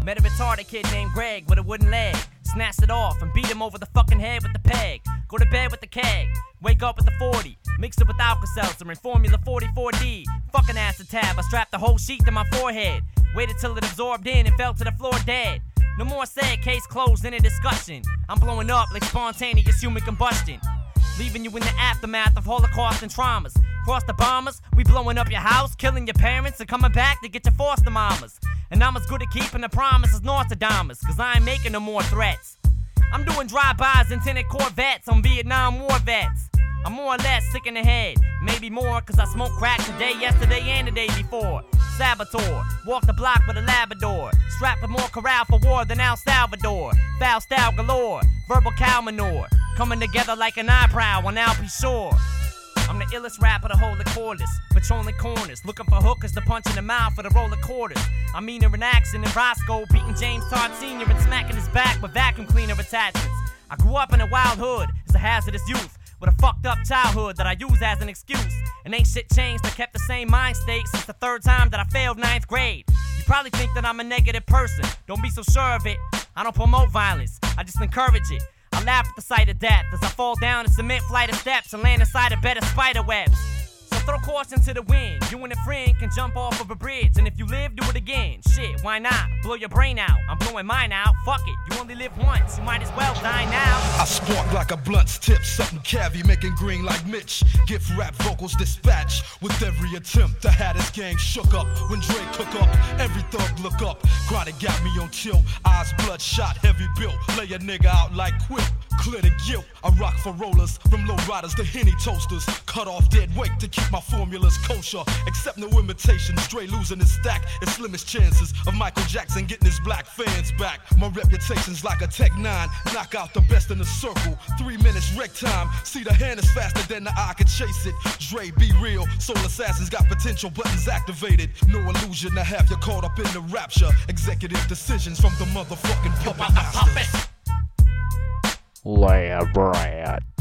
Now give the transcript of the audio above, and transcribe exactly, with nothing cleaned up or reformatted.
Met a retarded kid named Greg with a wooden leg. Snatched it off and beat him over the fucking head with the peg. Go to bed with the keg. Wake up with the forty. Mixed it with Alka-Seltzer and Formula forty-four D. Fucking acid tab. I strapped the whole sheet to my forehead. Waited till it absorbed in and fell to the floor dead. No more said, case closed, in a discussion. I'm blowing up like spontaneous human combustion. Leaving you in the aftermath of Holocaust and traumas. Cross the bombers, we blowing up your house, killing your parents, and coming back to get your foster mamas. And I'm as good at keeping the promise as Nostradamus, cause I ain't making no more threats. I'm doing drive-bys in tinted Corvettes on Vietnam War vets. I'm more or less sick in the head, maybe more, cause I smoked crack today, yesterday, and the day before. Saboteur, walk the block with a Labrador, strapped with more corral for war than El Salvador. Foul style galore, verbal cow manure, coming together like an eyebrow on Alpe Shore. I'm the illest rapper to hold the cordless, patrolling corners, looking for hookers to punch in the mouth for the roll of quarters. I'm meaner in action than Roscoe, beating James Todd Senior and smacking his back with vacuum cleaner attachments. I grew up in a wild hood as a hazardous youth, with a fucked up childhood that I use as an excuse. And ain't shit changed, I kept the same mind state since the third time that I failed ninth grade. You probably think that I'm a negative person, don't be so sure of it. I don't promote violence, I just encourage it. I laugh at the sight of death as I fall down a cement flight of steps and land inside a bed of spider webs. So throw caution to the wind, you and a friend can jump off of a bridge, and if you live, do it again. Shit, why not? Blow your brain out, I'm blowing mine out. Fuck it, you only live once, you might as well die now. I spark like a blunt's tip, something cavi, making green like Mitch. Gift rap vocals dispatch with every attempt. The Hatters gang shook up when Dre cook up. Every thug look up, Chronic got me on chill. Eyes bloodshot, heavy built, lay a nigga out like Quip. Clear the guilt, I rock for rollers, from low riders to Henny toasters. Cut off dead weight to keep my formulas kosher. Accept no imitations, Dre losing his stack. It's slimmest chances of Michael Jackson getting his black fans back. My reputation's like a Tech nine, knock out the best in the circle. Three minutes wreck time, see the hand is faster than the eye can chase it. Dre, be real, soul assassins got potential buttons activated. No illusion to have you caught up in the rapture. Executive decisions from the motherfucking puppet masters. Lab Rat.